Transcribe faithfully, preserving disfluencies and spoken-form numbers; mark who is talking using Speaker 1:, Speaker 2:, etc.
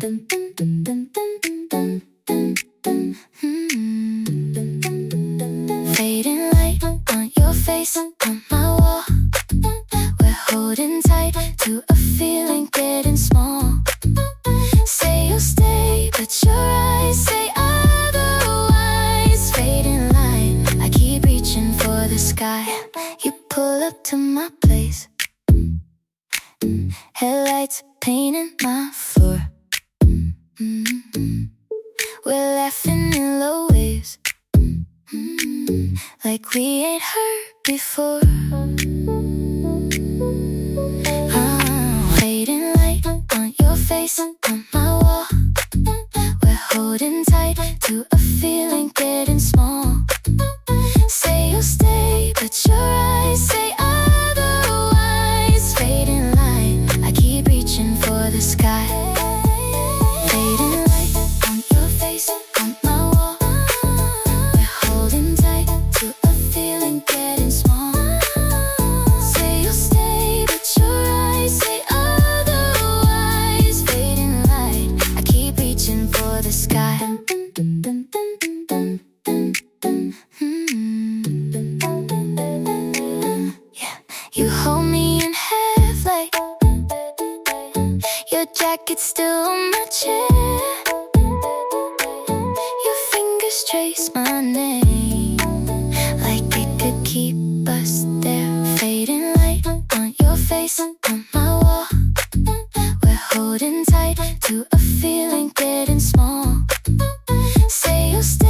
Speaker 1: Fading light on your face, on my wall. We're holding tight to a feeling getting small. Say you'll stay, but your eyes say otherwise. Fading light, I keep reaching for the sky. You pull up to my place. Headlights painting my floor. Mm-hmm. We're laughing in low waves, mm-hmm. like we ain't heard before. uh, Fading light on your face, on my wall. We're holding tight to a feeling getting small. Say you'll stay, but your eyes say otherwise. Fading light, I keep reaching for the sky. Fading light on your face, on my wall. We're holding tight to a feeling getting small. Say you'll stay, but your eyes say otherwise. Fading light, I keep reaching for the sky. Yeah, you hold me in half like your jacket's still on my chair. Your fingers trace my name like it could keep us there. Fading light on your face, on my wall. We're holding tight to a feeling getting small. Say you'll stay,